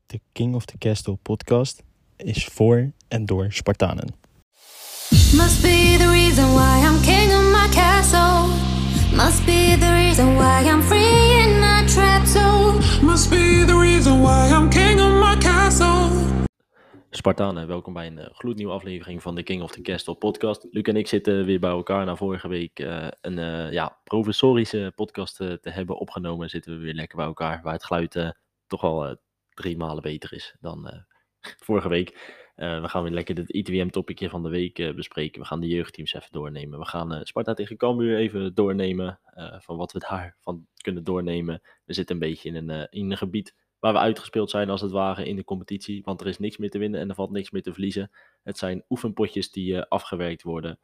De King of the Castle podcast is voor en door Spartanen. Must be the reason why I'm king of my castle. Must be the reason why I'm free in a trap zone. Must be the reason why I'm king of my castle. Spartanen, welkom bij een gloednieuwe aflevering van de King of the Castle podcast. Luc en ik zitten weer bij elkaar na vorige week een professorische podcast te hebben opgenomen. Zitten we weer lekker bij elkaar, waar het geluid toch al 3 malen beter is dan vorige week. We gaan weer lekker het ITWM-topicje van de week bespreken. We gaan de jeugdteams even doornemen. We gaan Sparta tegen Cambuur even doornemen, van wat we daarvan kunnen doornemen. We zitten een beetje in een gebied waar we uitgespeeld zijn als het ware in de competitie, want er is niks meer te winnen en er valt niks meer te verliezen. Het zijn oefenpotjes die afgewerkt worden.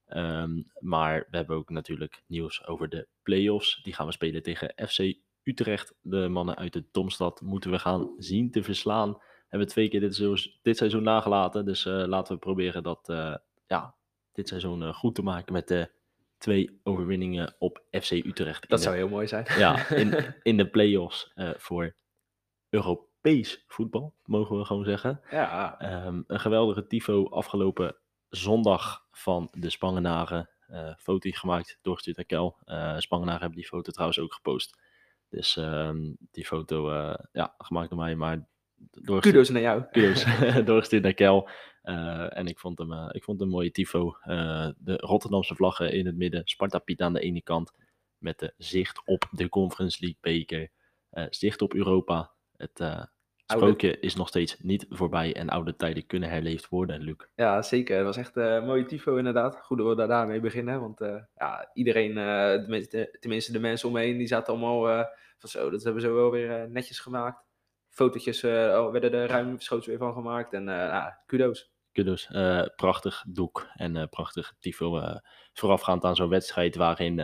Maar we hebben ook natuurlijk nieuws over de play-offs. Die gaan we spelen tegen FC Utrecht. De mannen uit de Domstad moeten we gaan zien te verslaan. Hebben we 2 keer dit seizoen nagelaten. Dus laten we proberen dat dit seizoen goed te maken met 2 overwinningen op FC Utrecht. Dat zou heel mooi zijn. Ja, in de play-offs voor Europees voetbal, mogen we gewoon zeggen. Ja. Een geweldige tifo afgelopen zondag van de Spangenaren. Foto gemaakt, doorgestuurd naar Kel. Spangenaren hebben die foto trouwens ook gepost. Dus die foto gemaakt door mij, maar Kudos naar jou. Kudos, doorgestuurd naar Kel. En ik vond hem een mooie tifo. De Rotterdamse vlaggen in het midden. Sparta Piet aan de ene kant. Met de zicht op de Conference League beker. Zicht op Europa. Het sprookje is nog steeds niet voorbij en oude tijden kunnen herleefd worden, Luc. Ja, zeker. Het was echt een mooie tifo inderdaad. Goed dat we daarmee beginnen, want iedereen, tenminste de mensen omheen, die zaten allemaal van zo, dat hebben ze wel weer netjes gemaakt. Fotootjes werden er ruim schoten weer van gemaakt en kudos. Kudos, prachtig doek en prachtig tifo voorafgaand aan zo'n wedstrijd waarin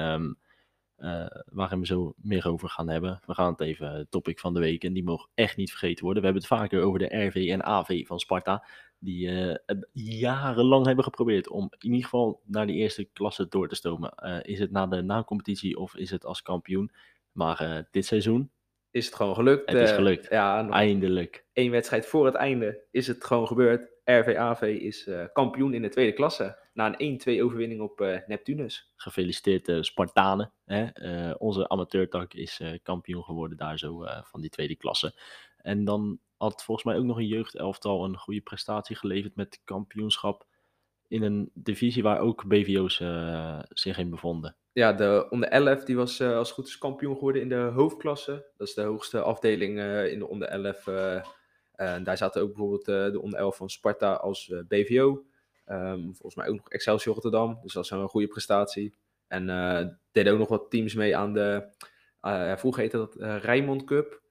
we zo meer over gaan hebben. We gaan het even topic van de week en die mogen echt niet vergeten worden. We hebben het vaker over de RV en AV van Sparta, die jarenlang hebben geprobeerd om in ieder geval naar die eerste klasse door te stomen. Is het na de na-competitie of is het als kampioen? Maar dit seizoen is het gewoon gelukt. Het is gelukt, nog eindelijk. 1 wedstrijd voor het einde is het gewoon gebeurd. RV-AV is kampioen in de tweede klasse. Na een 1-2 overwinning op Neptunus. Gefeliciteerd Spartanen. Hè? Onze amateurtak is kampioen geworden daar zo van die tweede klasse. En dan had volgens mij ook nog een jeugdelftal een goede prestatie geleverd met kampioenschap in een divisie waar ook BVO's zich in bevonden. Ja, de onder 11 die was als het goed is kampioen geworden in de hoofdklasse. Dat is de hoogste afdeling in de onder 11. Daar zaten ook bijvoorbeeld de onder 11 van Sparta als BVO. Volgens mij ook nog Excelsior Rotterdam. Dus dat is een goede prestatie. En deden ook nog wat teams mee aan de, vroeger heette dat Rijnmond Cup.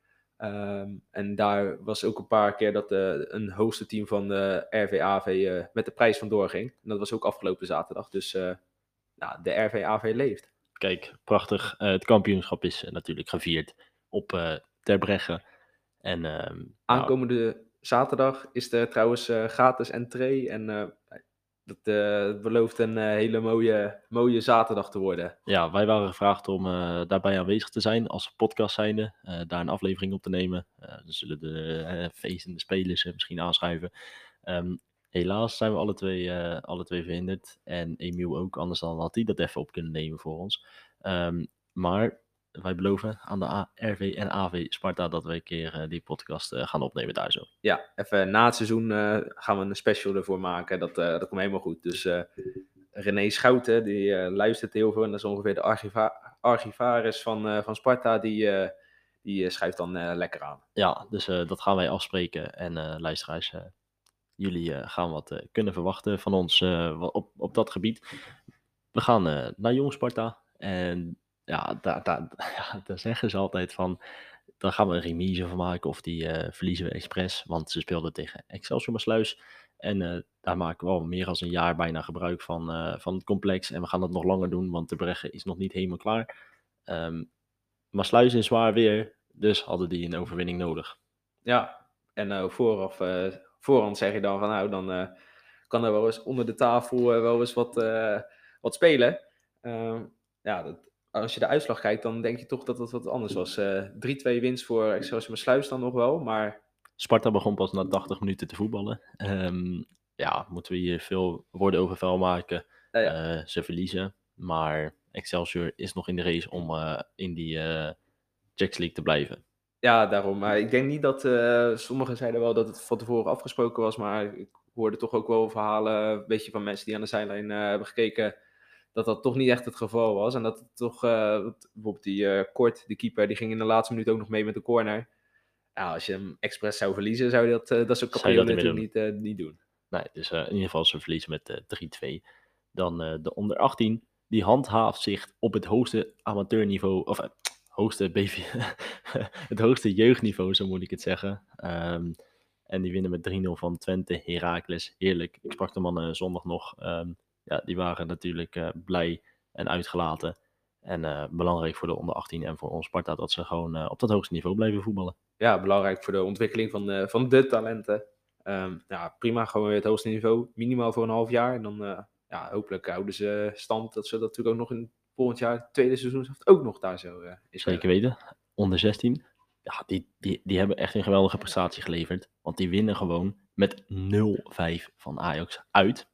En daar was ook een paar keer dat een hoogste team van de RV-AV met de prijs vandoor ging. En dat was ook afgelopen zaterdag. Dus de RV-AV leeft. Kijk, prachtig. Het kampioenschap is natuurlijk gevierd op Terbregge. En aankomende zaterdag is er trouwens gratis entree. En dat belooft een hele mooie zaterdag te worden. Ja, wij waren gevraagd om daarbij aanwezig te zijn als podcast zijnde. Daar een aflevering op te nemen. Dan zullen de feestende spelers misschien aanschuiven. Helaas zijn we alle twee verhinderd. En Emiel ook, anders dan had hij dat even op kunnen nemen voor ons. Maar wij beloven aan de RV en AV Sparta dat we een keer die podcast gaan opnemen daar zo. Ja, even na het seizoen gaan we een special ervoor maken. Dat komt helemaal goed. Dus René Schouten, die luistert heel veel. En dat is ongeveer de archivaris van Sparta. Die schuift dan lekker aan. Ja, dus dat gaan wij afspreken. En luisteraars, jullie gaan wat kunnen verwachten van ons op dat gebied. We gaan naar Jong Sparta. En ja, daar zeggen ze altijd van, daar gaan we een remise van maken of die verliezen we expres. Want ze speelden tegen Excelsior Maasluis. En daar maken we al meer dan een jaar bijna gebruik van het complex. En we gaan dat nog langer doen, want de Bregge is nog niet helemaal klaar. Maasluis is zwaar weer, dus hadden die een overwinning nodig. Ja, en voorhand zeg je dan van nou, dan kan er wel eens onder de tafel wel eens wat spelen. Als je de uitslag kijkt, dan denk je toch dat het wat anders was. 3-2 winst voor Excelsior Maasluis dan nog wel, maar Sparta begon pas na 80 minuten te voetballen. Moeten we hier veel woorden over vuil maken. Ja. Ze verliezen, maar Excelsior is nog in de race om in die Champions League te blijven. Ja, daarom. Maar ik denk niet dat... sommigen zeiden wel dat het van tevoren afgesproken was, maar ik hoorde toch ook wel verhalen, een beetje van mensen die aan de zijlijn hebben gekeken, dat toch niet echt het geval was. En dat het toch... bijvoorbeeld die Kort, de keeper, die ging in de laatste minuut ook nog mee met de corner. Ja, als je hem expres zou verliezen, zou je dat soort Zou je dat capriolen niet natuurlijk niet doen. Nee, dus in ieder geval ze verliezen met 3-2. Dan de onder 18, die handhaaft zich op het hoogste amateurniveau, of hoogste het hoogste jeugdniveau, zo moet ik het zeggen. En die winnen met 3-0 van Twente, Heracles. Heerlijk. Ik sprak de mannen zondag nog. Die waren natuurlijk blij en uitgelaten. En belangrijk voor de onder 18 en voor ons Sparta dat ze gewoon op dat hoogste niveau blijven voetballen. Ja, belangrijk voor de ontwikkeling van de talenten. Prima, gewoon weer het hoogste niveau. Minimaal voor een half jaar. En dan hopelijk houden ze stand dat ze dat natuurlijk ook nog in volgend jaar, het tweede seizoen, ook nog daar zo is. Zeker weten. Onder 16. Ja, die hebben echt een geweldige prestatie geleverd. Want die winnen gewoon met 0-5 van Ajax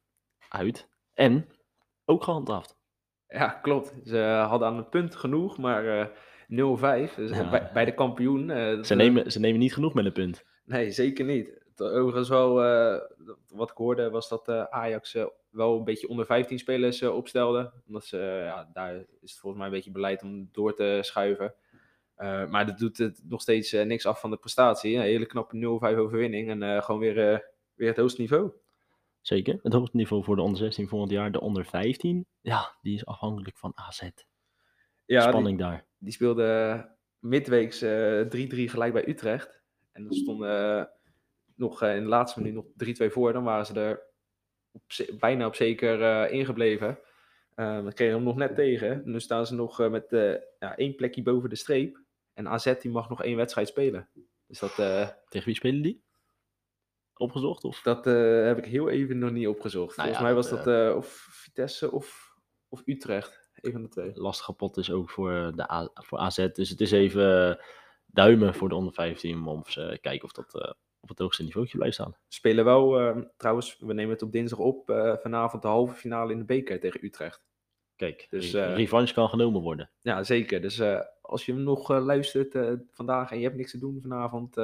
uit. En ook gehandhaafd. Ja, klopt. Ze hadden aan een punt genoeg, maar 0-5. Dus bij de kampioen. Ze nemen niet genoeg met een punt. Nee, zeker niet. Overigens wel, wat ik hoorde, was dat Ajax wel een beetje onder 15 spelers opstelde. Omdat daar is het volgens mij een beetje beleid om door te schuiven. Maar dat doet het nog steeds niks af van de prestatie. Een hele knappe 0-5 overwinning en gewoon weer het hoogste niveau. Zeker, het hoogste niveau voor de onder 16 volgend jaar. De onder 15, ja, die is afhankelijk van AZ. Ja, spanning daar. Die speelde midweeks 3-3 gelijk bij Utrecht. En dan stonden nog in de laatste minuut nog 3-2 voor. Dan waren ze er bijna op zeker ingebleven. Dan kregen hem nog net tegen. En nu staan ze nog met 1 plekje boven de streep. En AZ die mag nog 1 wedstrijd spelen. Dus dat, tegen wie spelen die? Opgezocht? Of? Dat heb ik heel even nog niet opgezocht. Volgens mij was dat of Vitesse of Utrecht. Een van de twee. Lastige pot is ook voor AZ. Dus het is even duimen voor de onder 15. Om te kijken of dat op het hoogste niveautje blijft staan. Spelen wel, trouwens, we nemen het op dinsdag op. Vanavond de halve finale in de beker tegen Utrecht. Kijk, dus revanche kan genomen worden. Ja, zeker. Dus als je nog luistert vandaag en je hebt niks te doen vanavond...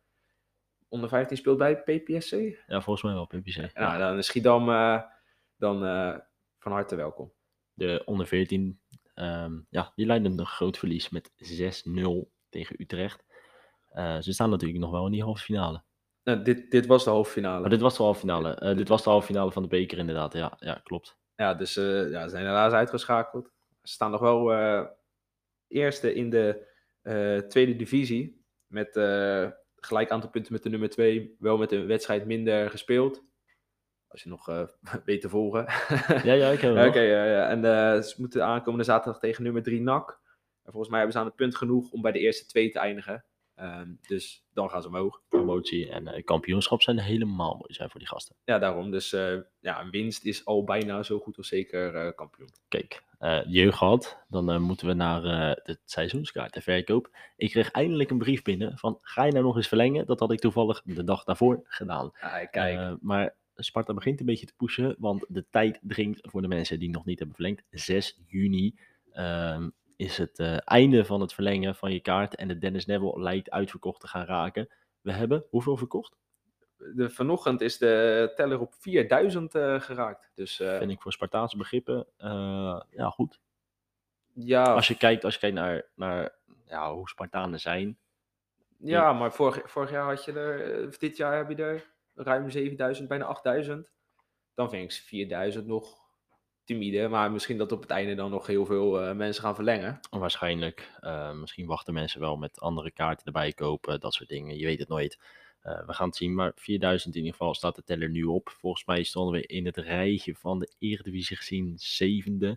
onder 15 speelt bij PPSC? Ja, volgens mij wel PPSC. Ja, dan is Schiedam van harte welkom. De onder 14, die leiden een groot verlies met 6-0 tegen Utrecht. Ze staan natuurlijk nog wel in die halve finale. Dit was de halve finale. Maar dit was de halve finale. Dit was de halve finale van de beker inderdaad. Ja, klopt. Ja, dus ze zijn helaas uitgeschakeld. Ze staan nog wel eerste in de tweede divisie. Met gelijk aantal punten met de nummer 2. Wel met een wedstrijd minder gespeeld. Als je nog weet te volgen. Ja, ik heb het Oké, en ze moeten aankomende zaterdag tegen nummer 3 NAC. En volgens mij hebben ze aan het punt genoeg om bij de eerste 2 te eindigen. Dus dan gaan ze omhoog. Promotie en kampioenschap zijn helemaal mooi zijn voor die gasten. Ja, daarom. Dus een winst is al bijna zo goed als zeker kampioen. Kijk, jeugd gehad. Dan moeten we naar de seizoenskaartenverkoop. Ik kreeg eindelijk een brief binnen van, ga je nou nog eens verlengen? Dat had ik toevallig de dag daarvoor gedaan. Kijk. Maar Sparta begint een beetje te pushen, want de tijd dringt voor de mensen die nog niet hebben verlengd. 6 juni is het einde van het verlengen van je kaart en de Dennis Neville lijkt uitverkocht te gaan raken. We hebben hoeveel verkocht? Vanochtend is de teller op 4000 geraakt. Dus, vind ik voor Spartaanse begrippen goed. Ja. Als je kijkt naar hoe Spartanen zijn. Ja, maar vorig jaar had je er, dit jaar heb je er ruim 7000, bijna 8000. Dan vind ik 4000 nog timide, maar misschien dat op het einde dan nog heel veel mensen gaan verlengen. Waarschijnlijk. Misschien wachten mensen wel met andere kaarten erbij kopen, dat soort dingen. Je weet het nooit. We gaan het zien, maar 4000 in ieder geval staat de teller nu op. Volgens mij stonden we in het rijtje van de Eredivisie gezien 7e.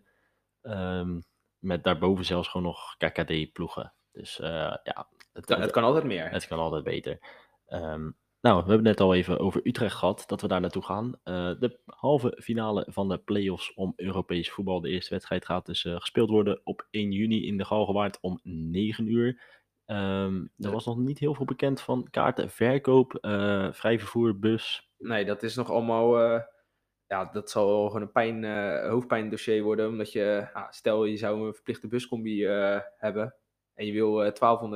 Met daarboven zelfs gewoon nog KKD-ploegen. Dus het kan altijd meer. Het kan altijd beter. We hebben het net al even over Utrecht gehad, dat we daar naartoe gaan. De halve finale van de play-offs om Europees voetbal. De eerste wedstrijd gaat dus gespeeld worden op 1 juni in de Galgenwaard om 9 uur. Er was nog niet heel veel bekend van kaarten, verkoop, vrij vervoer, bus. Nee, dat is nog allemaal... dat zal gewoon een hoofdpijndossier worden. Omdat je, stel je zou een verplichte buscombi hebben. En je wil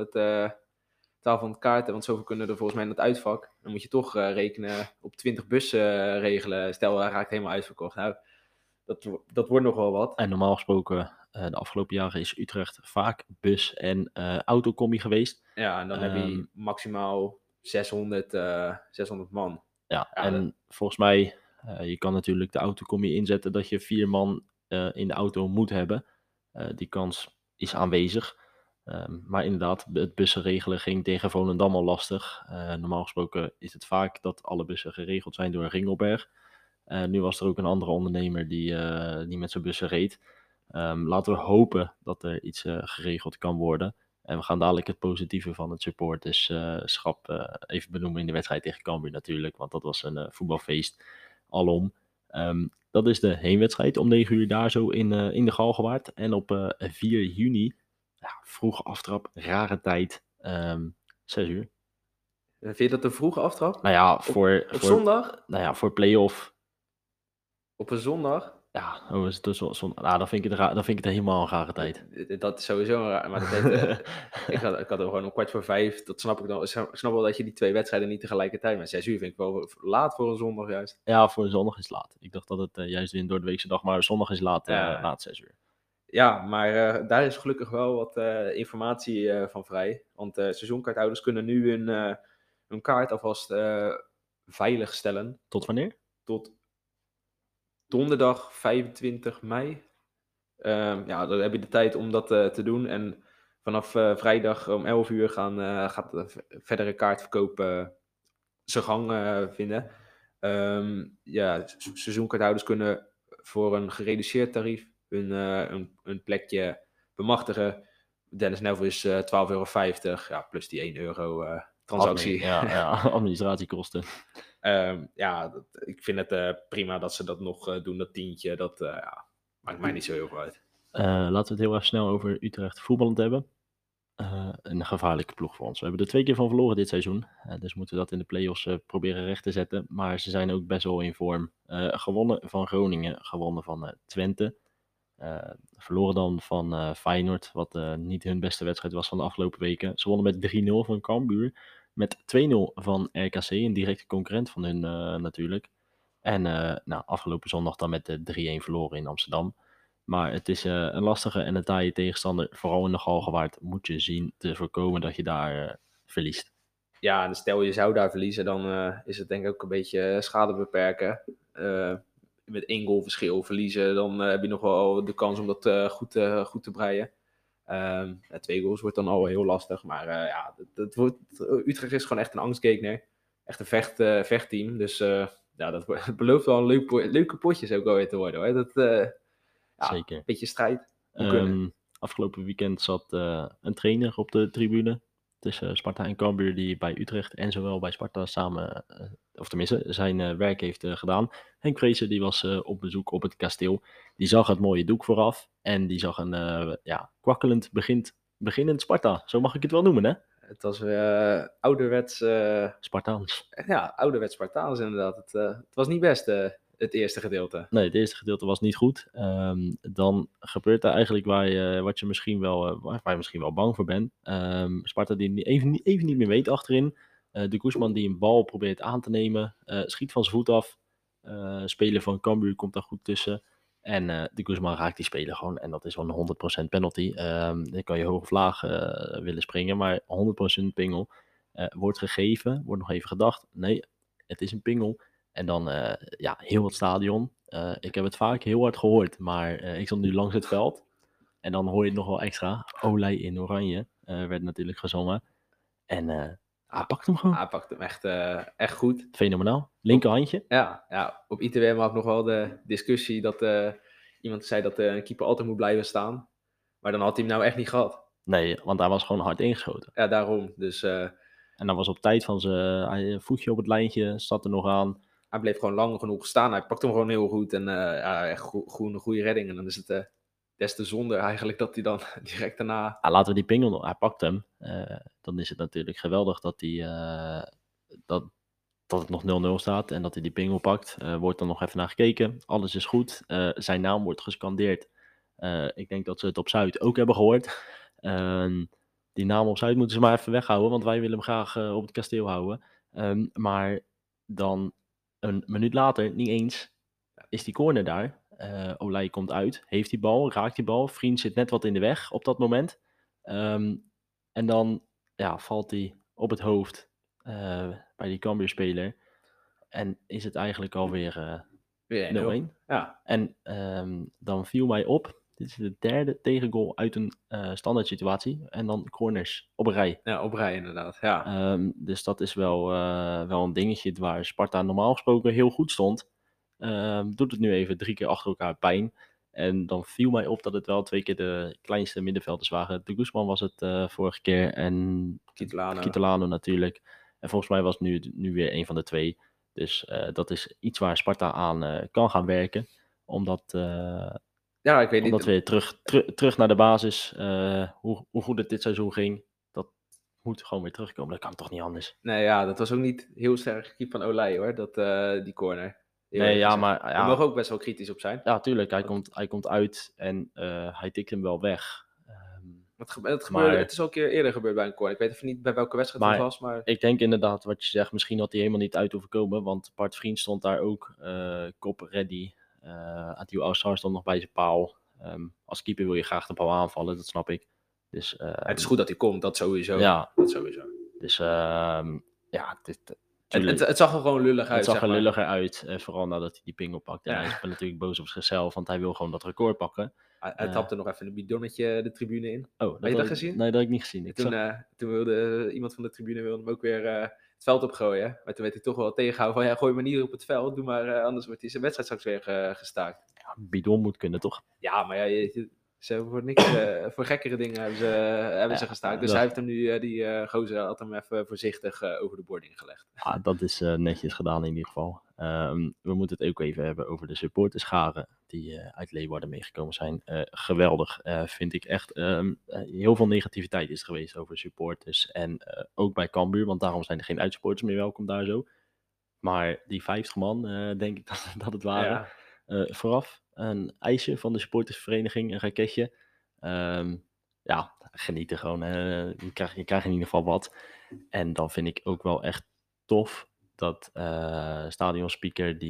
1200 kaarten, want zoveel kunnen er volgens mij in het uitvak. Dan moet je toch rekenen op 20 bussen regelen. Stel, hij raakt helemaal uitverkocht. Nou, dat wordt nog wel wat. En normaal gesproken, de afgelopen jaren is Utrecht vaak bus- en autocombi geweest. Ja, en dan heb je maximaal 600 man. Ja, en volgens mij, je kan natuurlijk de autocombi inzetten dat je 4 man in de auto moet hebben. Die kans is aanwezig. Maar inderdaad, het bussen regelen ging tegen Volendam al lastig. Normaal gesproken is het vaak dat alle bussen geregeld zijn door Ringelberg. Nu was er ook een andere ondernemer die met zijn bussen reed. Laten we hopen dat er iets geregeld kan worden. En we gaan dadelijk het positieve van het supporterschap even benoemen in de wedstrijd tegen Cambuur natuurlijk. Want dat was een voetbalfeest alom. Dat is de heenwedstrijd om 9 uur daar zo in de Galgenwaard. En op 4 juni, vroege aftrap, rare tijd, 6 uur. Vind je dat een vroege aftrap? Nou ja, Op zondag? Nou ja, voor play-off. Op een zondag? Ja, is het dus dan vind ik het helemaal een rare tijd. Dat is sowieso een raar. Maar ik had er gewoon om 4:15. Dat snap ik dan. Ik snap wel dat je die 2 wedstrijden niet tegelijkertijd. Maar 6 uur vind ik wel laat voor een zondag juist. Ja, voor een zondag is het laat. Ik dacht dat het juist weer een doordeweekse dag, maar zondag is laat 6 uur. Ja, maar daar is gelukkig wel wat informatie van vrij. Want seizoenkaarthouders kunnen nu hun kaart alvast veilig stellen. Tot wanneer? Tot donderdag 25 mei. Dan heb je de tijd om dat te doen. En vanaf vrijdag om 11 uur gaat de verdere kaartverkoop zijn gang vinden. Seizoenkaarthouders kunnen voor een gereduceerd tarief hun plekje bemachtigen. Dennis Neville is €12,50. Ja, plus die €1 transactie. Administratiekosten. Ik vind het prima dat ze dat nog doen, dat tientje. Dat maakt mij niet zo heel veel uit. Laten we het heel erg snel over Utrecht voetballend hebben. Een gevaarlijke ploeg voor ons. We hebben er 2 keer van verloren dit seizoen. Dus moeten we dat in de play-offs proberen recht te zetten. Maar ze zijn ook best wel in vorm. Gewonnen van Groningen, gewonnen van Twente. Verloren dan van Feyenoord, wat niet hun beste wedstrijd was van de afgelopen weken. Ze wonnen met 3-0 van Cambuur. Met 2-0 van RKC, een directe concurrent van hun natuurlijk. En afgelopen zondag dan met de 3-1 verloren in Amsterdam. Maar het is een lastige en een taaie tegenstander. Vooral in de Galgenwaard moet je zien te voorkomen dat je daar verliest. Ja, en stel je zou daar verliezen, dan is het denk ik ook een beetje schade beperken. Met 1 goal verschil verliezen, dan heb je nog wel de kans om dat goed te breien. 2 goals wordt dan al heel lastig. Maar Utrecht is gewoon echt een angstgegner. Echt een vechtteam. Dus dat belooft wel een leuke potjes ook alweer te worden, hoor. Zeker. Een beetje strijd. Afgelopen weekend zat een trainer op de tribune tussen Sparta en Cambuur, die bij Utrecht en zowel bij Sparta samen, of tenminste zijn werk heeft gedaan. Henk Vreese, die was op bezoek op het kasteel. Die zag het mooie doek vooraf en die zag een kwakkelend beginnend Sparta. Zo mag ik het wel noemen, hè? Het was ouderwets... Spartaans. Ja, ouderwets Spartaans inderdaad. Het was niet best het eerste gedeelte. Nee, het eerste gedeelte was niet goed. Dan gebeurt er eigenlijk waar je misschien wel bang voor bent. Sparta die even niet meer weet achterin. De Guzman die een bal probeert aan te nemen. Schiet van zijn voet af. Speler van Cambuur komt daar goed tussen. En de Guzman raakt die speler gewoon. En dat is wel een 100% penalty. Dan kan je hoog of laag willen springen. Maar 100% pingel wordt gegeven. Wordt nog even gedacht. Nee, het is een pingel. En dan heel het stadion. Ik heb het vaak heel hard gehoord. Maar ik stond nu langs het veld. En dan hoor je het nog wel extra. Olij in oranje. Werd natuurlijk gezongen. En hij pakt hem gewoon. Hij pakt hem echt goed. Fenomenaal. Linkerhandje. Ja, op ITWM had ik nog wel de discussie dat iemand zei dat een keeper altijd moet blijven staan. Maar dan had hij hem nou echt niet gehad. Nee, want hij was gewoon hard ingeschoten. Ja, daarom. Dus, en dan was op tijd van zijn voetje op het lijntje, zat er nog aan. Hij bleef gewoon lang genoeg staan. Hij pakte hem gewoon heel goed. En echt goede redding. En dan is het des te zonde eigenlijk dat hij dan direct daarna... Laten we die pingel nog... Hij pakt hem. Dan is het natuurlijk geweldig dat hij... dat het nog 0-0 staat en dat hij die pingel pakt. Wordt dan nog even naar gekeken. Alles is goed. Zijn naam wordt gescandeerd. Ik denk dat ze het op Zuid ook hebben gehoord. Die naam op Zuid moeten ze maar even weghouden, want wij willen hem graag op het kasteel houden. Maar dan een minuut later, niet eens, is die corner daar. Olij komt uit, heeft die bal, raakt die bal. Vriend zit net wat in de weg op dat moment. En dan valt hij op het hoofd bij die Cambuur-speler. En is het eigenlijk alweer 0-1. Ja. En dan viel mij op, dit is de derde tegengoal uit een standaard situatie. En dan corners op een rij. Ja, op rij inderdaad. Ja. Dus dat is wel een dingetje waar Sparta normaal gesproken heel goed stond. Doet het nu even 3 keer achter elkaar pijn. En dan viel mij op dat het wel 2 keer de kleinste middenvelders waren. De Guzman was het vorige keer en Kitolano natuurlijk. En volgens mij was het nu weer een van de 2. Dus dat is iets waar Sparta aan kan gaan werken. Omdat ik weet niet. Weer terug naar de basis. Hoe goed het dit seizoen ging. Dat moet gewoon weer terugkomen. Dat kan toch niet anders. Nee, ja, dat was ook niet heel sterk gekiept van Olij hoor. Die corner. Maar... Daar mogen ook best wel kritisch op zijn. Ja, tuurlijk. Hij komt uit en hij tikt hem wel weg. Het is al een keer eerder gebeurd bij een corner. Ik weet even niet bij welke wedstrijd het was. Maar ik denk inderdaad wat je zegt. Misschien had hij helemaal niet uit hoeven komen. Want Bart Vriend stond daar ook. Kop ready. Adil Assar stond nog bij zijn paal. Als keeper wil je graag de paal aanvallen. Dat snap ik. Dus, het is goed dat hij komt. Dat sowieso. Ja. Dat sowieso. Dus het zag er gewoon lullig uit. Het zag er lulliger uit. Vooral nadat hij die pingel pakte. En hij is natuurlijk boos op zichzelf. Want hij wil gewoon dat record pakken. Hij tapte nog even een bidonnetje de tribune in. Oh, heb je dat gezien? Nee, dat heb ik niet gezien. Toen wilde iemand van de tribune hem ook weer het veld opgooien. Maar toen werd hij toch wel tegengehouden van gooi maar niet op het veld. Doe maar, anders wordt hij zijn wedstrijd straks weer gestaakt. Ja, bidon moet kunnen, toch? Ja, maar ze hebben voor niks, voor gekkere dingen hebben ze gestaakt. Dus hij heeft hem nu, die gozer had hem even voorzichtig over de boarding gelegd. Dat is netjes gedaan in ieder geval. We moeten het ook even hebben over de supporterscharen die uit Leeuwarden meegekomen zijn. Geweldig, vind ik echt. Heel veel negativiteit is er geweest over supporters. En ook bij Cambuur, want daarom zijn er geen uitsupporters meer welkom daar zo. Maar die 50 man, denk ik dat het waren. Ja. Vooraf een ijsje van de supportersvereniging, een raketje. Genieten gewoon. Je krijgt in ieder geval wat. En dan vind ik ook wel echt tof dat stadionspeaker,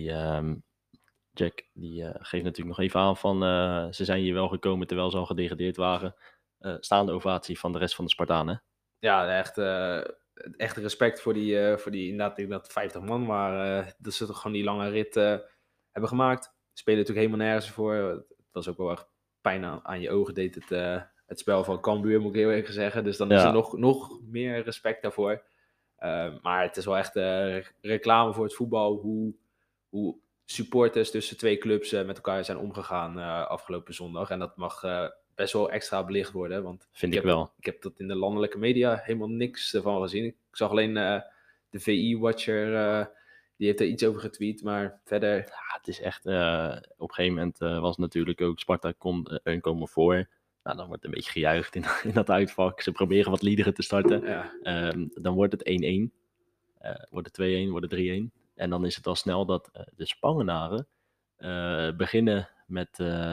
Jack, die geeft natuurlijk nog even aan van ze zijn hier wel gekomen terwijl ze al gedegradeerd waren. Staande ovatie van de rest van de Spartanen. Ja, echt respect voor die inderdaad, ik dat 50 man waren. Dat ze toch gewoon die lange rit hebben gemaakt. Spelen natuurlijk helemaal nergens voor. Het was ook wel echt pijn aan je ogen deed het spel van Cambuur, moet ik heel eerlijk zeggen. Dus dan is er nog meer respect daarvoor. Maar het is wel echt reclame voor het voetbal. Hoe supporters tussen 2 clubs met elkaar zijn omgegaan afgelopen zondag. En dat mag best wel extra belicht worden. Want ik heb dat in de landelijke media helemaal niks van gezien. Ik zag alleen de VI-watcher... Die heeft er iets over getweet, maar verder... Ja, het is echt... op een gegeven moment was natuurlijk ook Sparta komen voor. Nou, dan wordt een beetje gejuicht in dat uitvak. Ze proberen wat liederen te starten. Ja. Dan wordt het 1-1. Wordt het 2-1, wordt het 3-1. En dan is het al snel dat de Spangenaren beginnen met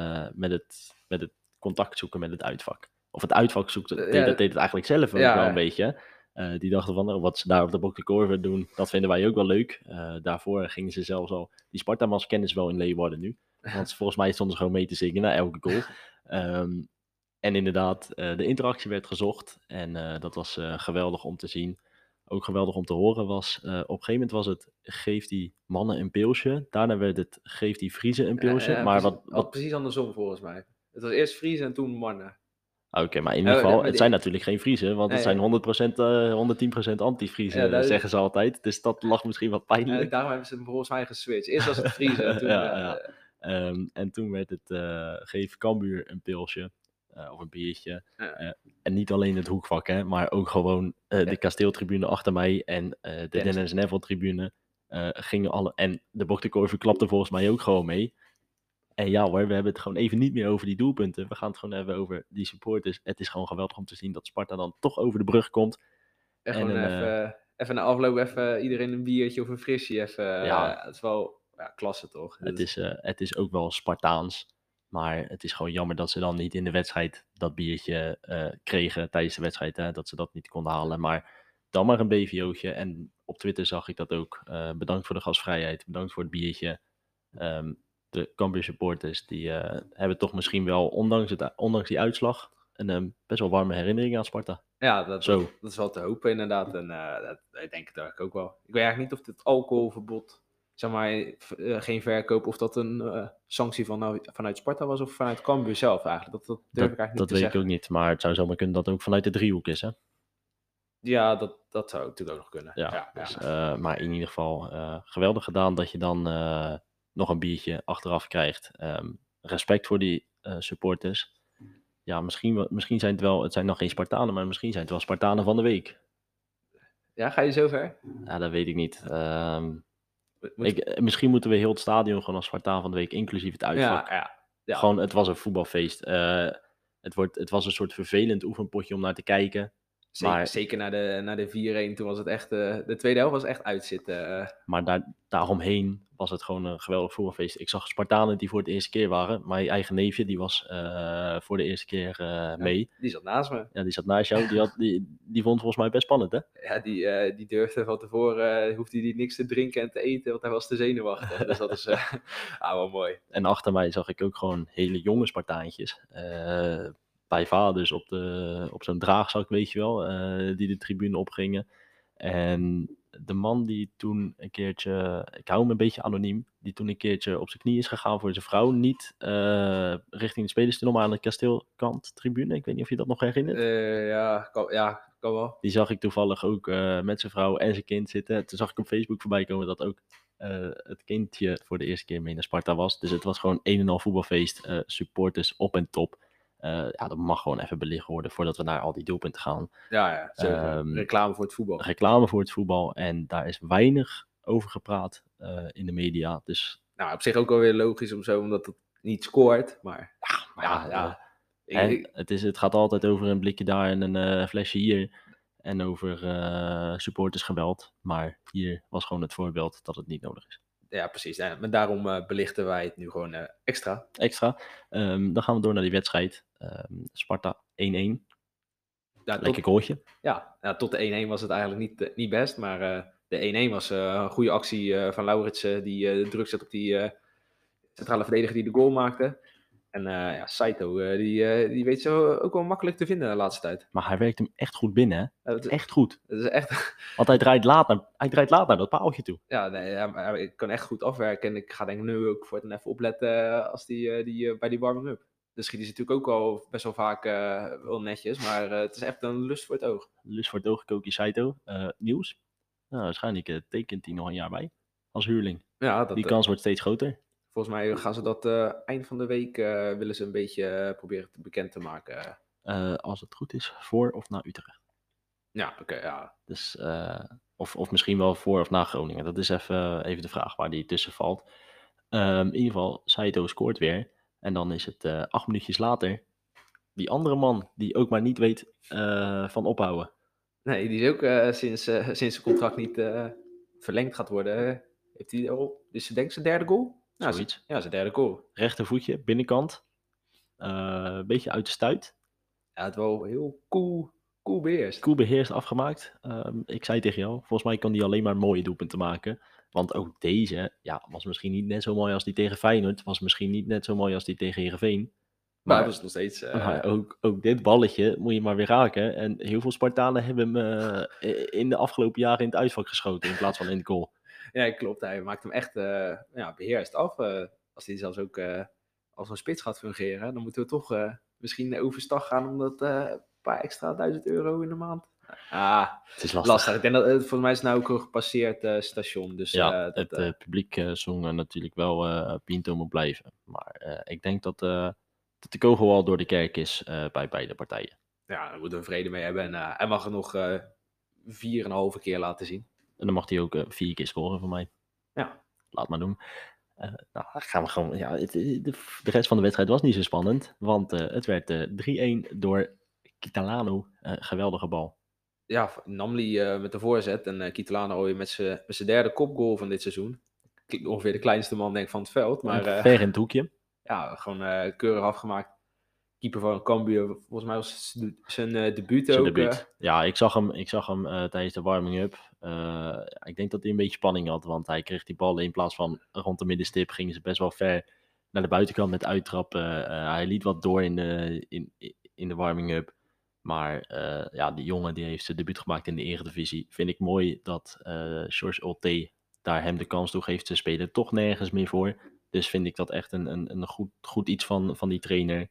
het contact zoeken met het uitvak. Of het uitvak zoekt, dat deed het eigenlijk zelf ook wel een beetje. Die dachten van, wat ze daar op de Bok de Korver doen, dat vinden wij ook wel leuk. Daarvoor gingen ze zelfs al... Die Sparta-mans kennen ze wel in Leeuwarden nu. Want volgens mij stonden ze gewoon mee te zingen na elke goal. En inderdaad, de interactie werd gezocht. En dat was geweldig om te zien. Ook geweldig om te horen was... op een gegeven moment was het, geef die mannen een pilsje. Daarna werd het, geef die Friezen een pilsje. Maar precies andersom volgens mij. Het was eerst Friezen en toen mannen. Oké, maar in ieder geval, het zijn natuurlijk geen Friezen, want het zijn 110% anti-Friezen, zeggen ze altijd. Dus dat lag misschien wat pijnlijk. Daarom hebben ze hem volgens mij geswitcht. Eerst was het Friezen en toen... En toen werd het, geef Cambuur een pilsje, of een biertje. En niet alleen het hoekvak, hè, maar ook gewoon de kasteeltribune achter mij en de Dennis Neville tribune gingen alle... En de Bok de Korver klapte volgens mij ook gewoon mee. En ja hoor, we hebben het gewoon even niet meer over die doelpunten. We gaan het gewoon hebben over die supporters. Het is gewoon geweldig om te zien dat Sparta dan toch over de brug komt. En En gewoon even na afloop even iedereen een biertje of een frisje. Het is wel klasse toch? Het is ook wel Spartaans. Maar het is gewoon jammer dat ze dan niet in de wedstrijd dat biertje kregen tijdens de wedstrijd. Hè, dat ze dat niet konden halen. Maar dan maar een BVO'tje. En op Twitter zag ik dat ook. Bedankt voor de gastvrijheid. Bedankt voor het biertje. De Cambuur supporters die hebben toch misschien wel, ondanks die uitslag, een best wel warme herinnering aan Sparta. Ja, dat is wel te hopen inderdaad. En ik denk het eigenlijk ook wel. Ik weet eigenlijk niet of dit alcoholverbod, zeg maar, geen verkoop, of dat een sanctie vanuit Sparta was of vanuit Cambuur zelf eigenlijk. Dat durf ik eigenlijk niet dat te weet zeggen. ik ook niet, maar het zou zomaar kunnen dat het ook vanuit de driehoek is, hè? Ja, dat zou natuurlijk ook nog kunnen. Dus, maar in ieder geval geweldig gedaan dat je dan nog een biertje achteraf krijgt. Respect voor die supporters. Ja, misschien zijn het zijn nog geen Spartanen, maar misschien zijn het wel Spartanen van de week. Ja, ga je zover? Ja, dat weet ik niet. Misschien moeten we heel het stadion gewoon als Spartaan van de week, inclusief het uitvak. Ja. Gewoon, het was een voetbalfeest. Het was een soort vervelend oefenpotje om naar te kijken. Zeker na de 4-1, toen was het echt, de tweede helft was echt uitzitten. Maar daaromheen was het gewoon een geweldig voetbalfeest. Ik zag Spartanen die voor de eerste keer waren. Mijn eigen neefje, die was voor de eerste keer mee. Die zat naast me. Ja, die zat naast jou. Die vond het volgens mij best spannend, hè? Ja, die durfde van tevoren, hoefde hij niks te drinken en te eten, want hij was te zenuwachtig. Dus dat is wel mooi. En achter mij zag ik ook gewoon hele jonge Spartaantjes. Bij vaders op zo'n draagzak, weet je wel, die de tribune opgingen. En de man die toen een keertje, ik hou hem een beetje anoniem, die toen een keertje op zijn knie is gegaan voor zijn vrouw, niet richting de spelerstunnel, maar aan de kasteelkant tribune. Ik weet niet of je dat nog herinnert. Kan wel. Die zag ik toevallig ook met zijn vrouw en zijn kind zitten. Toen zag ik op Facebook voorbij komen dat ook het kindje voor de eerste keer mee naar Sparta was. Dus het was gewoon een en al voetbalfeest, supporters op en top. Dat mag gewoon even belicht worden voordat we naar al die doelpunten gaan. Ja, reclame voor het voetbal. Reclame voor het voetbal. En daar is weinig over gepraat in de media. Dus, nou, op zich ook wel weer logisch omdat het niet scoort. Maar het gaat altijd over een blikje daar en een flesje hier. En over supportersgeweld. Maar hier was gewoon het voorbeeld dat het niet nodig is. Ja, precies. Ja, maar daarom belichten wij het nu gewoon extra. Dan gaan we door naar die wedstrijd. Sparta 1-1. Ja, lekker goaltje. Ja, tot de 1-1 was het eigenlijk niet best. Maar de 1-1 was een goede actie van Lauritsen. Die de druk zet op die centrale verdediger die de goal maakte. En Saito, die weet zo ook wel makkelijk te vinden de laatste tijd. Maar hij werkt hem echt goed binnen, hè? Echt goed. Dat is echt... Want hij draait laat naar dat paaltje toe. Ja, maar ik kan echt goed afwerken. En ik ga denk ik nu ook voor het even opletten als die bij die warming-up. Dan schiet hij natuurlijk ook al best wel vaak wel netjes. Maar het is echt een lust voor het oog. Lust voor het oog, Koki Saito. Nieuws? Nou, waarschijnlijk tekent hij nog een jaar bij. Als huurling. Ja, die kans wordt steeds groter. Volgens mij gaan ze dat eind van de week willen ze een beetje proberen bekend te maken. Als het goed is, voor of na Utrecht. Ja, oké, ja. Dus, of misschien wel voor of na Groningen. Dat is even de vraag waar die tussen valt. In ieder geval, Saito scoort weer. En dan is het 8 minuutjes later. Die andere man die ook maar niet weet van ophouden. Nee, die is ook sinds zijn contract niet verlengd gaat worden. Heeft hij al, dus denk zijn derde goal? Zoiets. Ja, zijn derde goal. Rechtervoetje, binnenkant. Een beetje uit de stuit. Ja, het wel heel cool beheerst. Cool beheerst afgemaakt. Ik zei tegen jou, volgens mij kan hij alleen maar mooie doelpunten maken. Want ook deze was misschien niet net zo mooi als die tegen Feyenoord. Was misschien niet net zo mooi als die tegen Heerenveen. Maar dat is nog steeds... Maar ook dit balletje moet je maar weer raken. En heel veel Spartanen hebben hem in de afgelopen jaren in het uitvak geschoten in plaats van in de goal. Ja, klopt. Hij maakt hem echt beheerst af. Als hij zelfs ook als een spits gaat fungeren, dan moeten we toch misschien overstag gaan om dat een paar extra €1000 in de maand. Het is lastig. Ik denk dat volgens mij is het nou ook een gepasseerd station. Dus, het publiek zong natuurlijk wel Pinto moet blijven. Maar ik denk dat de kogel al door de kerk is bij beide partijen. Ja, daar moeten we vrede mee hebben. En hij mag het nog 4,5 keer laten zien. En dan mag hij ook 4 keer scoren van mij. Ja. Laat maar doen. Nou, gaan we gewoon. Ja, de rest van de wedstrijd was niet zo spannend. Want het werd 3-1 door Kitalano. Geweldige bal. Ja, Namli met de voorzet en Kitalano alweer met zijn derde kopgoal van dit seizoen. Ongeveer de kleinste man denk ik van het veld. Maar Ver in het hoekje. ja, gewoon keurig afgemaakt. Keeper van Cambuur, volgens mij was zijn debuut Zijn ook. debuut. Ja, ik zag hem tijdens de warming-up. Ik denk dat hij een beetje spanning had. Want hij kreeg die bal in plaats van rond de middenstip. Gingen ze best wel ver naar de buitenkant met uittrappen. Hij liet wat door in de warming-up. Maar ja, die jongen die heeft zijn debuut gemaakt in de Eredivisie. Vind ik mooi dat George Olte daar hem de kans toe geeft. Ze spelen toch nergens meer voor. Dus vind ik dat echt een goed iets van die trainer.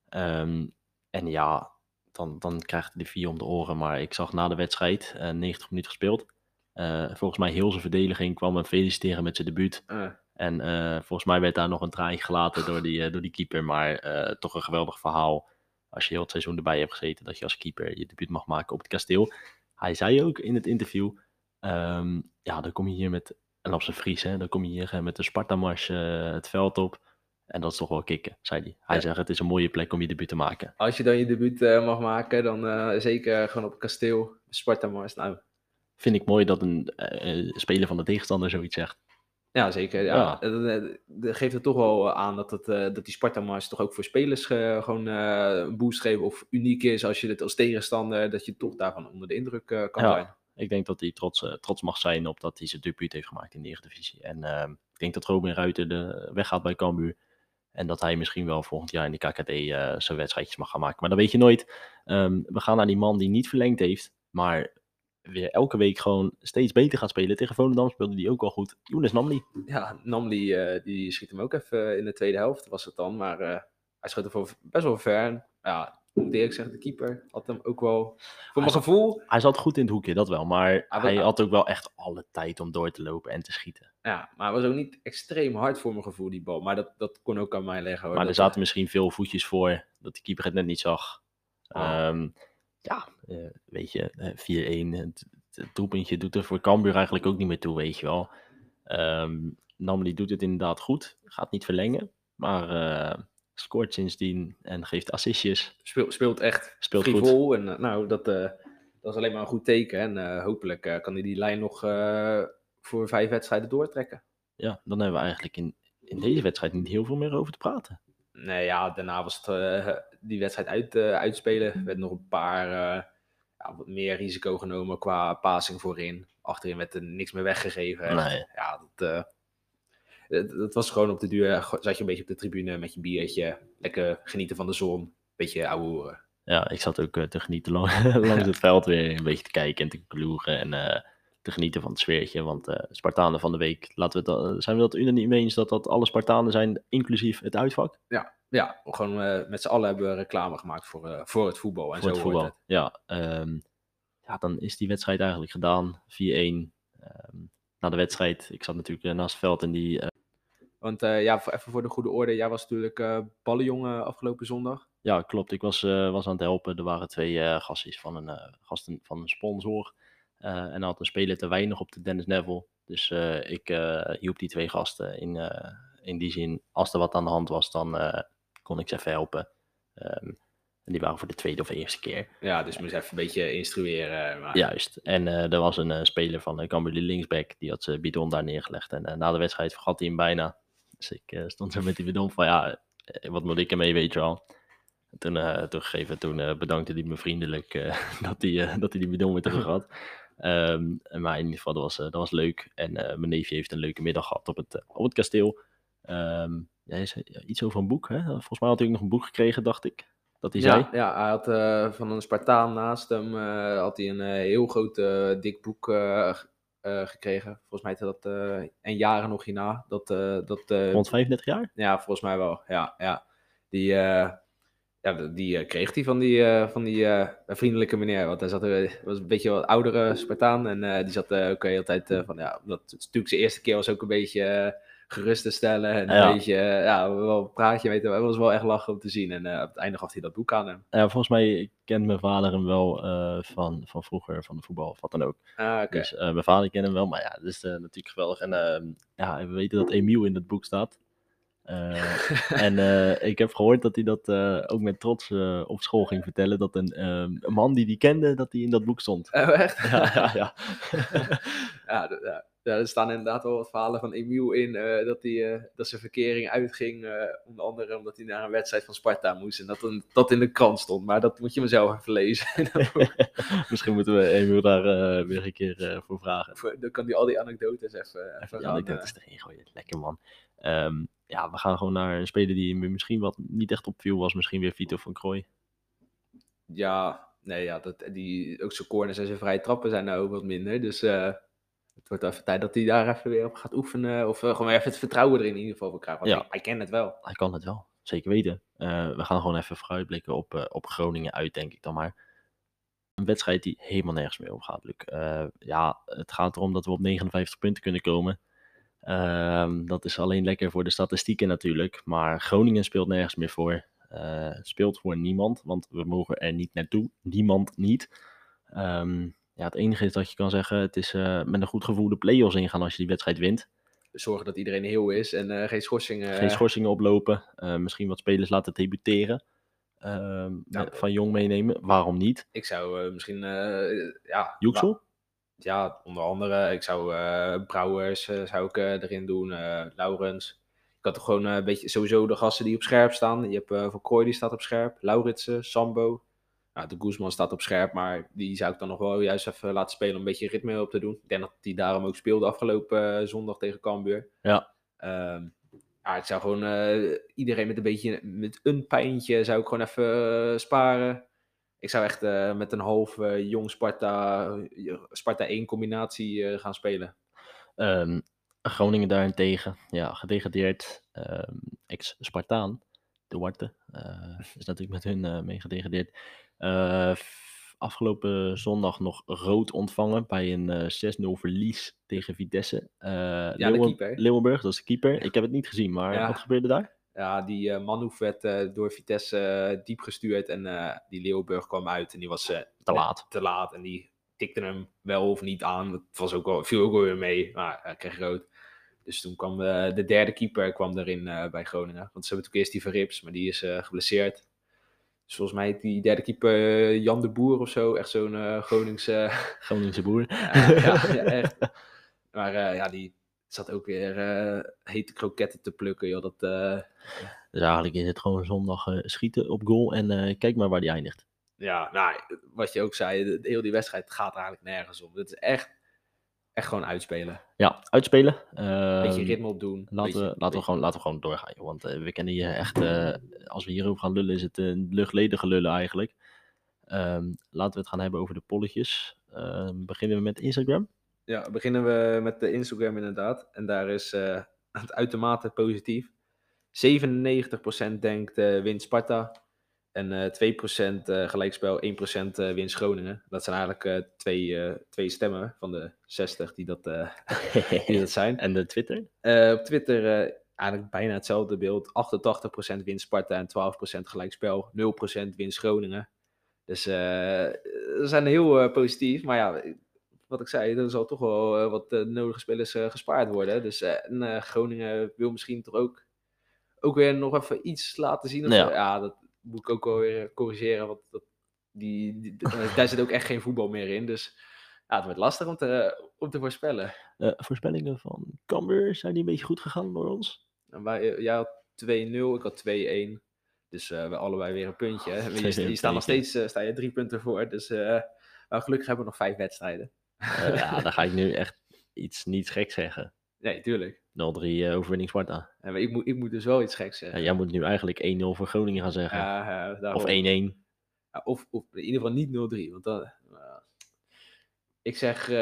En ja, dan krijgt hij de 4 om de oren. Maar ik zag na de wedstrijd, 90 minuten gespeeld. Volgens mij heel zijn verdediging kwam hem feliciteren met zijn debuut. En volgens mij werd daar nog een traantje gelaten door die keeper. Maar toch een geweldig verhaal. Als je heel het seizoen erbij hebt gezeten, dat je als keeper je debuut mag maken op het kasteel. Hij zei ook in het interview, ja, dan kom je hier met, en op zijn Fries, hè, dan kom je hier met de Sparta-mars het veld op. En dat is toch wel kicken, zei hij. Hij zegt, het is een mooie plek om je debuut te maken. Als je dan je debuut mag maken, dan zeker gewoon op het kasteel. Sparta-mars, nou. Vind ik mooi dat een speler van de tegenstander zoiets zegt. Ja, zeker. Ja. Dat geeft het toch wel aan dat die Sparta-mars toch ook voor spelers gewoon een boost geeft of uniek is als je het als tegenstander, dat je toch daarvan onder de indruk kan zijn. Ik denk dat hij trots mag zijn op dat hij zijn debuut heeft gemaakt in de Eredivisie. En ik denk dat Robin Ruiter weggaat bij Cambuur. En dat hij misschien wel volgend jaar in de KKD zijn wedstrijdjes mag gaan maken. Maar dat weet je nooit. We gaan naar die man die niet verlengd heeft, maar weer elke week gewoon steeds beter gaat spelen. Tegen Volendam speelde die ook al goed. Younes Namli. Ja, Namli die schiet hem ook even in de tweede helft, was het dan. Maar hij schoot er best wel ver. Ja, moet eerlijk zeggen, de keeper had hem ook wel, voor mijn gevoel. Hij zat goed in het hoekje, dat wel. Maar hij had ook wel echt alle tijd om door te lopen en te schieten. Ja, maar hij was ook niet extreem hard voor mijn gevoel, die bal. Maar dat kon ook aan mij liggen. Hoor. Maar er zaten misschien veel voetjes voor, dat de keeper het net niet zag. Weet je, 4-1. Het doelpuntje doet er voor Cambuur eigenlijk ook niet meer toe, weet je wel. Namli doet het inderdaad goed. Gaat niet verlengen. Maar scoort sindsdien en geeft assistjes. Speelt echt frivol. En dat is alleen maar een goed teken. En hopelijk kan hij die lijn nog voor 5 wedstrijden doortrekken. Ja, dan hebben we eigenlijk in deze wedstrijd niet heel veel meer over te praten. Nee, ja, daarna was het die wedstrijd uitspelen. Er werd nog een paar wat meer risico genomen qua passing voorin. Achterin werd er niks meer weggegeven. Nee. Ja, dat was gewoon op de duur. Zat je een beetje op de tribune met je biertje. Lekker genieten van de zon. Beetje ouwe horen. Ja, ik zat ook te genieten langs het veld weer een beetje te kijken en te ploegen. En te genieten van het sfeertje. Want Spartanen van de week, zijn we dat unaniem eens dat alle Spartanen zijn, inclusief het uitvak? Ja, gewoon met z'n allen hebben we reclame gemaakt voor het voetbal. En voor zo het voetbal. Het. Ja, dan is die wedstrijd eigenlijk gedaan. 4-1. Na de wedstrijd, ik zat natuurlijk naast het veld en die... Want even voor de goede orde, jij was natuurlijk ballenjongen afgelopen zondag. Ja, klopt. Ik was aan het helpen. Er waren 2 gasten van een sponsor. En hij had een speler te weinig op de Dennis Neville. Dus ik hielp die 2 gasten in die zin. Als er wat aan de hand was, dan kon ik ze even helpen. En die waren voor de tweede of eerste keer. Ja, dus moest even een beetje instrueren. Maar... Juist. En er was een speler van Cambuur, de linksback. Die had zijn bidon daar neergelegd. En na de wedstrijd vergat hij hem bijna. Dus ik stond zo met die bidon van, ja, wat moet ik ermee, weet je wel. Toen bedankte hij me vriendelijk dat hij die bidon weer terug had. Maar in ieder geval, dat was leuk. En mijn neefje heeft een leuke middag gehad op het kasteel. Jij zei iets over een boek, hè? Volgens mij had hij ook nog een boek gekregen, dacht ik. Dat hij zei. Ja, hij had van een Spartaan naast hem had hij een heel groot dik boek gekregen. Volgens mij heette dat en jaren nog hierna. Rond 35 jaar? Ja, volgens mij wel. Ja. Die kreeg hij van die vriendelijke meneer. Want hij was een beetje wat oudere Spartaan. En die zat ook de hele tijd van... Ja, dat natuurlijk zijn eerste keer was ook een beetje gerust te stellen. En Ja. een beetje, wel een praatje weten. Het was wel echt lachen om te zien. En op het einde gaf hij dat boek aan hem. Volgens mij kent mijn vader hem wel van vroeger, van de voetbal of wat dan ook. Ah, oké. Dus mijn vader kent hem wel, maar ja, dat is natuurlijk geweldig. En we weten dat Emiel in het boek staat. En ik heb gehoord dat hij dat ook met trots op school ging vertellen. Dat een man die kende, dat hij in dat boek stond. Oh, echt? Ja. Er staan inderdaad wel wat verhalen van Emiel in. Dat zijn verkering uitging. Onder andere omdat hij naar een wedstrijd van Sparta moest. En dat in de krant stond. Maar dat moet je mezelf even lezen. Misschien moeten we Emiel daar weer een keer voor vragen. Dan kan hij al die anekdotes even Ja, gaan. ik denk dat is erin gooien. Lekker man. We gaan gewoon naar een speler die me misschien wat niet echt opviel. Was misschien weer Vito van Krooi. Ook zijn corners en zijn vrije trappen zijn nou ook wat minder. Dus het wordt even tijd dat hij daar even weer op gaat oefenen. Of gewoon even het vertrouwen erin in ieder geval voor krijgt. Want hij kent het wel. Hij kan het wel, zeker weten. We gaan gewoon even vooruitblikken op Groningen uit, denk ik dan maar. Een wedstrijd die helemaal nergens meer over gaat, Luc. Het gaat erom dat we op 59 punten kunnen komen. Dat is alleen lekker voor de statistieken natuurlijk. Maar Groningen speelt nergens meer voor. Speelt voor niemand, want we mogen er niet naartoe. Niemand niet. Het enige is dat je kan zeggen, het is met een goed gevoel de play-offs ingaan als je die wedstrijd wint. Zorgen dat iedereen heel is en geen schorsingen. Geen schorsingen oplopen. Misschien wat spelers laten debuteren. Van jong meenemen. Waarom niet? Ik zou misschien... Joeksel? Ja, onder andere. Ik zou Brouwers erin doen. Laurens. Ik had toch gewoon een beetje sowieso de gasten die op scherp staan. Je hebt Van Krooi die staat op scherp. Lauritsen, Sambo. De Guzman staat op scherp, maar die zou ik dan nog wel juist even laten spelen om een beetje ritme op te doen. Ik denk dat hij daarom ook speelde afgelopen zondag tegen Cambuur. Ja. Ik zou gewoon iedereen met een pijntje zou ik gewoon even sparen. Ik zou echt met een half jong Sparta 1 combinatie gaan spelen. Groningen daarentegen, gedegradeerd, ex-Spartaan, Duarte, is natuurlijk met hun mee gedegradeerd. Afgelopen zondag nog rood ontvangen bij een 6-0 verlies tegen Vitesse. De keeper. Leeuwenburg, dat is de keeper. Ik heb het niet gezien, maar wat gebeurde daar? Ja, die Manhoef werd door Vitesse diep gestuurd en die Leeuwenburg kwam uit en die was te laat. En die tikte hem wel of niet aan. Dat viel ook wel weer mee, maar hij kreeg rood. Dus toen kwam de derde keeper erin bij Groningen. Want ze hebben natuurlijk eerst die Verrips, maar die is geblesseerd. Dus volgens mij heet die derde keeper Jan de Boer of zo. Echt zo'n Groningse boer. Echt. Maar die zat ook weer hete kroketten te plukken. Joh. Dus eigenlijk is het gewoon zondag schieten op goal en kijk maar waar die eindigt. Ja, wat je ook zei, heel die wedstrijd gaat eigenlijk nergens om. Het is echt gewoon uitspelen. Ja, uitspelen. Beetje ritme opdoen. Laten we gewoon doorgaan. Joh. Want we kennen hier echt, als we hierover gaan lullen, is het een luchtledige lullen eigenlijk. Laten we het gaan hebben over de polletjes. Beginnen we met Instagram? Ja, beginnen we met de Instagram inderdaad. En daar is het uitermate positief. 97% denkt wint Sparta. En 2% gelijkspel, 1% wint Groningen. Dat zijn eigenlijk twee stemmen van de 60 die dat zijn. En de Twitter? Op Twitter eigenlijk bijna hetzelfde beeld. 88% wint Sparta en 12% gelijkspel. 0% wint Groningen. Dus we zijn heel positief. Maar ja, wat ik zei, er zal toch wel wat nodige spelers gespaard worden. Dus Groningen wil misschien toch ook weer nog even iets laten zien. Dat moet ik ook wel weer corrigeren, want daar zit ook echt geen voetbal meer in. Dus het wordt lastig om te voorspellen. Voorspellingen van Cambuur, zijn die een beetje goed gegaan door ons? Jij had 2-0, ik had 2-1. Dus we allebei weer een puntje. Je staat nog steeds 3 punten voor. Dus gelukkig hebben we nog 5 wedstrijden. Dan ga ik nu echt iets niet gek zeggen. Nee, tuurlijk. 0-3 overwinning Sparta. Ja, maar ik moet dus wel iets geks zeggen. Ja, jij moet nu eigenlijk 1-0 voor Groningen gaan zeggen. Of 1-1. Ja, of in ieder geval niet 0-3. Want dan, ik zeg 2-2.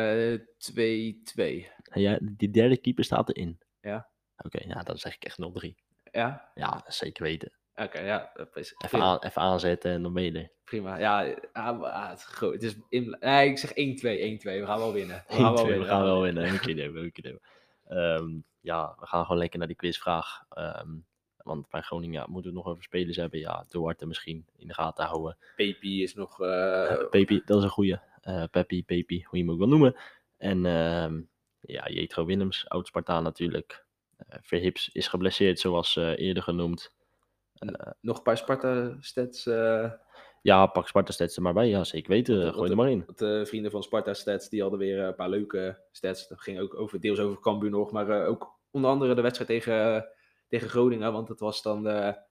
Ja, die derde keeper staat erin. Ja. Oké, dan zeg ik echt 0-3. Ja? Ja, zeker weten. Oké, ja. Even aanzetten en dan ben je er. Prima. Ja, het is groot. Ik zeg 1-2. We gaan wel winnen. We gaan wel winnen. Een keer nemen. Ja, we gaan gewoon lekker naar die quizvraag. Want bij Groningen moeten we het nog over spelers hebben. Ja, Duarte misschien in de gaten houden. Pepi is nog... Pepi, dat is een goeie. Pepi, hoe je hem ook wil noemen. En ja, Jetro Willems, oud-Spartaan natuurlijk. Verhips is geblesseerd, zoals eerder genoemd. nog een paar Sparta-stats. Ja, pak Sparta-stats er maar bij. Ja, zeker weten. Gooi er maar in. De vrienden van Sparta-stats, die hadden weer een paar leuke stats. Dat ging ook deels over Cambuur nog, maar ook onder andere de wedstrijd tegen Groningen. Want het was dan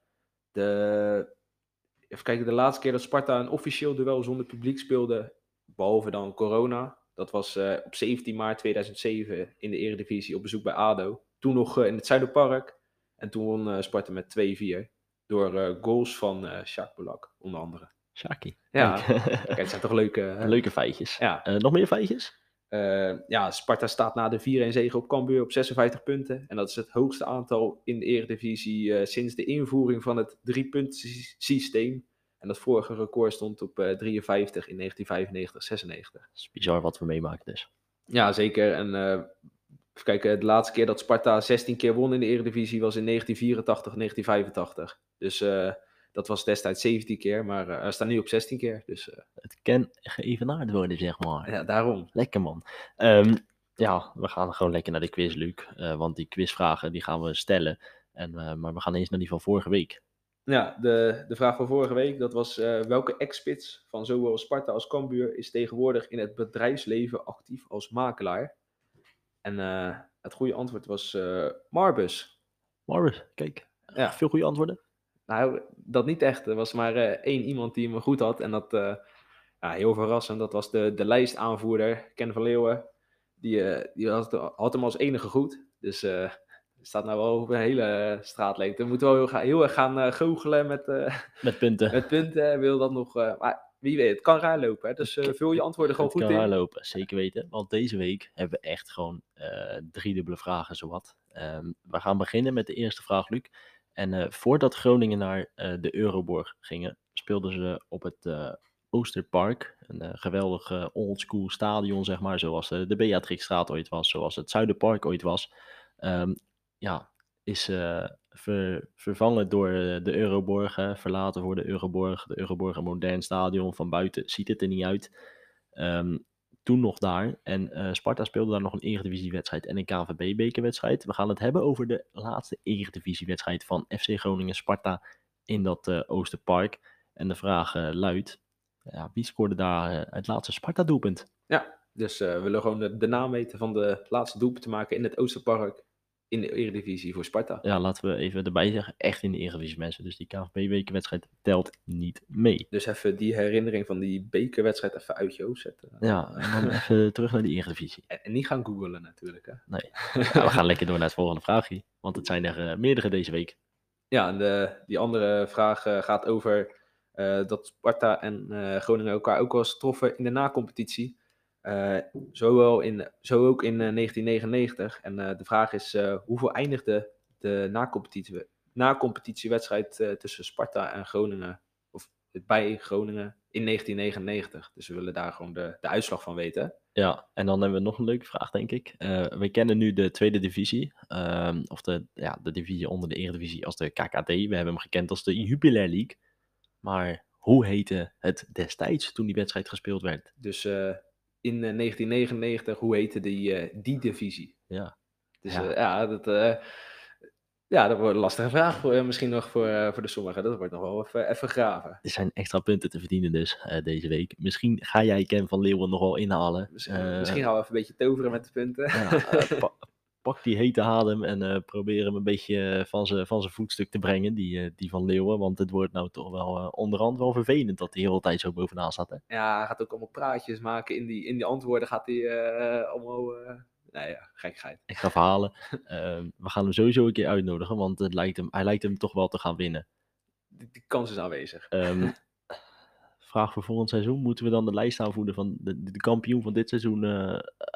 even kijken, de laatste keer dat Sparta een officieel duel zonder publiek speelde, behalve dan corona. Dat was op 17 maart 2007 in de Eredivisie op bezoek bij ADO. Toen nog in het Zuiderpark. En toen won Sparta met 2-4. Door goals van Sjaak Polak, onder andere. Shaki. Ja, kijk, het zijn toch leuke feitjes. Ja. Nog meer feitjes? Ja, Sparta staat na de 4-1 zege op Cambuur op 56 punten. En dat is het hoogste aantal in de Eredivisie sinds de invoering van het 3-punten-systeem. En dat vorige record stond op 53 in 1995-96. Dat is bizar wat we meemaken dus. Ja, zeker. En even kijken, de laatste keer dat Sparta 16 keer won in de Eredivisie was in 1984 en 1985. Dus dat was destijds 17 keer, maar we staan nu op 16 keer. Dus, Het kan geëvenaard worden, zeg maar. ja, daarom. Lekker, man. Ja, we gaan gewoon lekker naar de quiz, Luc. Want die quizvragen die gaan we stellen. Maar we gaan eens naar die van vorige week. Ja, de vraag van vorige week, dat was welke ex-spits van zowel Sparta als Cambuur is tegenwoordig in het bedrijfsleven actief als makelaar? En het goede antwoord was Marbus. Marbus, kijk. Ja. Veel goede antwoorden. Nou, dat niet echt. Er was maar één iemand die hem goed had. En dat, heel verrassend, dat was de lijstaanvoerder, Ken van Leeuwen. Die had hem als enige goed. Dus er staat nou wel op een hele straatlengte. We moeten wel heel erg gaan goochelen met punten. Met punten wil dat nog... maar wie weet, het kan raar lopen. Hè? Dus vul je antwoorden gewoon goed in. Het kan raar lopen, zeker weten. Want deze week hebben we echt gewoon 3 dubbele vragen, zowat. We gaan beginnen met de eerste vraag, Luc. En voordat Groningen naar de Euroborg gingen, speelden ze op het Oosterpark. Een geweldig oldschool stadion, zeg maar. Zoals de Beatrixstraat ooit was, zoals het Zuiderpark ooit was. Is vervangen door de Euroborg, verlaten voor de Euroborg. De Euroborg, een modern stadion. Van buiten ziet het er niet uit. Toen nog daar. En Sparta speelde daar nog een Eredivisiewedstrijd en een KNVB-bekerwedstrijd. We gaan het hebben over de laatste Eredivisiewedstrijd van FC Groningen-Sparta in dat Oosterpark. En de vraag luidt, wie scoorde daar het laatste Sparta-doelpunt? Ja, dus we willen gewoon de naam weten van de laatste doelpunt te maken in het Oosterpark in de Eredivisie voor Sparta. Ja, laten we even erbij zeggen, echt in de Eredivisie, mensen. Dus die KNVB-bekerwedstrijd telt niet mee. Dus even die herinnering van die bekerwedstrijd even uit je hoofd zetten. Ja, en dan even terug naar de Eredivisie. En niet gaan googlen natuurlijk. Hè? Nee, we gaan lekker door naar het volgende vraagje. Want het zijn er meerdere deze week. Ja, en die andere vraag gaat over dat Sparta en Groningen elkaar ook wel eens troffen in de na-competitie. Zo ook in 1999. En de vraag is, hoeveel eindigde de na-competitiewedstrijd tussen Sparta en Groningen, of bij Groningen, in 1999? Dus we willen daar gewoon de uitslag van weten. Ja, en dan hebben we nog een leuke vraag, denk ik. We kennen nu de tweede divisie, of de divisie onder de Eredivisie als de KKD. We hebben hem gekend als de Jupiler League. Maar hoe heette het destijds toen die wedstrijd gespeeld werd? Dus in 1999, hoe heette die divisie? Ja. Dus dat wordt een lastige vraag misschien nog voor de sommigen. Dat wordt nog wel even graven. Er zijn extra punten te verdienen dus deze week. Misschien ga jij Ken van Leeuwen nog wel inhalen. Misschien gaan we even een beetje toveren met de punten. Pak die hete adem en probeer hem een beetje van zijn voetstuk te brengen, die van Leeuwen. Want het wordt nou toch wel onderhand wel vervelend dat hij heel de tijd zo bovenaan staat. Hè? Ja, hij gaat ook allemaal praatjes maken. In die antwoorden gaat hij allemaal... gekkigheid. Extra verhalen. We gaan hem sowieso een keer uitnodigen, want hij lijkt hem toch wel te gaan winnen. Die kans is aanwezig. Vraag voor volgend seizoen. Moeten we dan de lijst aanvoeren van de kampioen van dit seizoen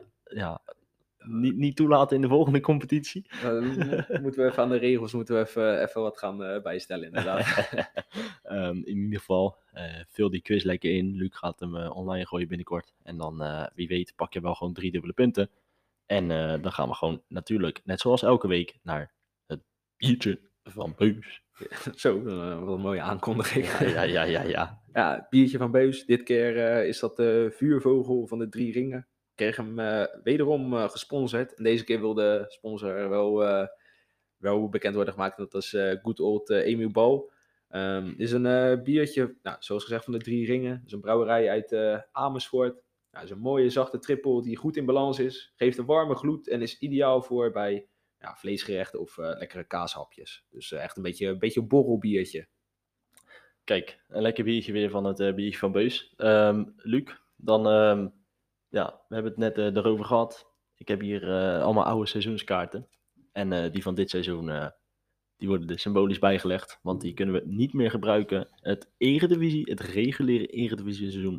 niet toelaten in de volgende competitie? Moeten we even aan de regels even wat gaan bijstellen inderdaad. In ieder geval, vul die quiz lekker in. Luc gaat hem online gooien binnenkort. En dan, wie weet, pak je wel gewoon 3 dubbele punten. En dan gaan we gewoon natuurlijk, net zoals elke week, naar het biertje van Beus. Zo, wat een mooie aankondiging. Ja. Ja, biertje van Beus. Dit keer is dat de vuurvogel van de 3 ringen. Ik kreeg hem wederom gesponsord. En deze keer wil de sponsor wel bekend worden gemaakt. Dat is good old Emu Bal. Is een biertje, nou, zoals gezegd, van de 3 ringen. Het is een brouwerij uit Amersfoort. Nou, het is een mooie zachte trippel die goed in balans is. Geeft een warme gloed en is ideaal voor bij vleesgerechten of lekkere kaashapjes. Dus echt een beetje een borrelbiertje. Kijk, een lekker biertje weer van het biertje van Beus. Luc, dan, we hebben het net erover gehad. Ik heb hier allemaal oude seizoenskaarten. En die van dit seizoen, die worden er symbolisch bijgelegd. Want die kunnen we niet meer gebruiken. Het reguliere Eredivisie seizoen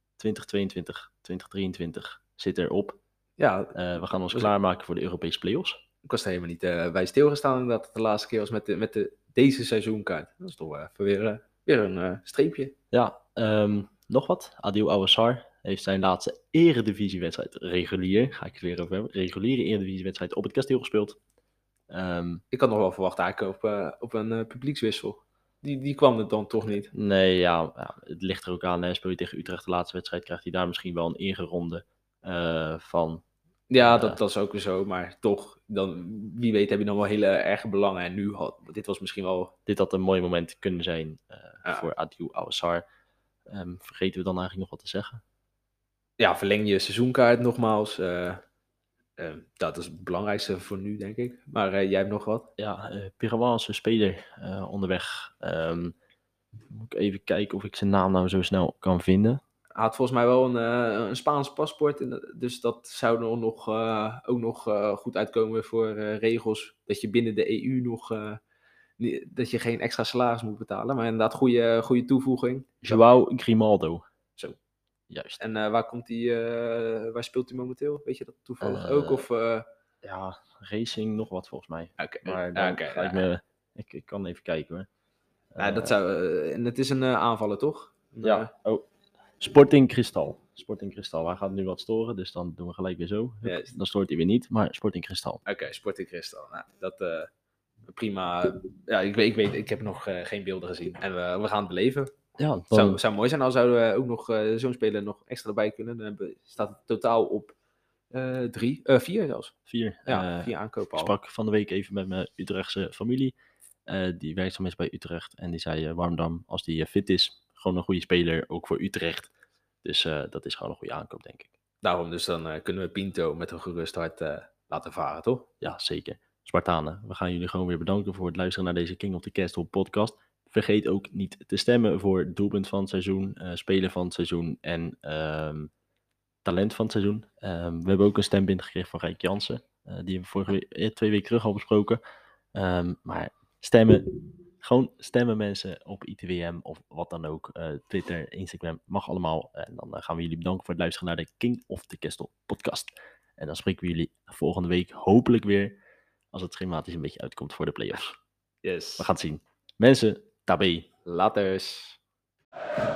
2022-2023 zit erop. Ja, we gaan ons klaarmaken voor de Europese play-offs. ik was er helemaal niet bij stilgestaan dat het de laatste keer was met deze seizoenkaart. Dat is toch weer een streepje. Ja, nog wat. Adil Awassar heeft zijn laatste eredivisiewedstrijd regulier, ga ik het weer over hebben, reguliere eredivisiewedstrijd op het kasteel gespeeld. Ik had nog wel verwacht eigenlijk op een publiekswissel. Die kwam er dan toch niet. Nee, ja, het ligt er ook aan. Hè. Speel je tegen Utrecht de laatste wedstrijd, krijgt hij daar misschien wel een ingeronde van. Ja, dat is ook weer zo. Maar toch, dan, wie weet heb je dan wel hele erge belangen. En nu dit was misschien wel... Dit had een mooi moment kunnen zijn voor Adil Awassar. Vergeten we dan eigenlijk nog wat te zeggen? Ja, verleng je seizoenkaart nogmaals. Dat is het belangrijkste voor nu, denk ik. Maar jij hebt nog wat? Ja, Peruaanse speler onderweg. Moet ik even kijken of ik zijn naam nou zo snel kan vinden. Hij had volgens mij wel een Spaans paspoort. Dus dat zou ook nog goed uitkomen voor regels. Dat je binnen de EU nog... dat je geen extra salaris moet betalen. Maar inderdaad, goede toevoeging. João Grimaldo. Zo. Juist. En waar speelt hij momenteel? Weet je dat toevallig ook? Of, Ja, Racing nog wat volgens mij. Oké. Maar dan ga ik kan even kijken hoor. En het is een aanvaller, toch? Sporting Cristal. Sporting Cristal. Hij gaat nu wat storen, dus dan doen we gelijk weer zo. Yes. Dan stoort hij weer niet, maar Sporting Cristal. Oké, Sporting Cristal. Nou, dat prima. Ja, ik heb nog geen beelden gezien. En we gaan het beleven. Ja, dan... zou mooi zijn als zouden we ook nog zo'n speler nog extra erbij kunnen. Dan staat het totaal op 4 zelfs. 4. 4 aankopen al. Ik sprak van de week even met mijn Utrechtse familie. Die werkzaam is bij Utrecht. En die zei, Warmerdam, als die fit is, gewoon een goede speler, ook voor Utrecht. Dus dat is gewoon een goede aankoop, denk ik. Daarom, dus dan kunnen we Pinto met een gerust hart laten varen, toch? Ja, zeker. Spartanen, we gaan jullie gewoon weer bedanken voor het luisteren naar deze King of the Castle podcast. Vergeet ook niet te stemmen voor doelpunt van het seizoen, speler van het seizoen en talent van het seizoen. We hebben ook een stem binnengekregen van Rijk Jansen. Die hebben we 2 weken terug al besproken. Maar gewoon stemmen mensen op ITWM of wat dan ook. Twitter, Instagram, mag allemaal. En dan gaan we jullie bedanken voor het luisteren naar de King of the Castle podcast. En dan spreken we jullie volgende week hopelijk weer, als het schematisch een beetje uitkomt voor de playoffs. Yes. We gaan het zien. Mensen, tabé. Laters.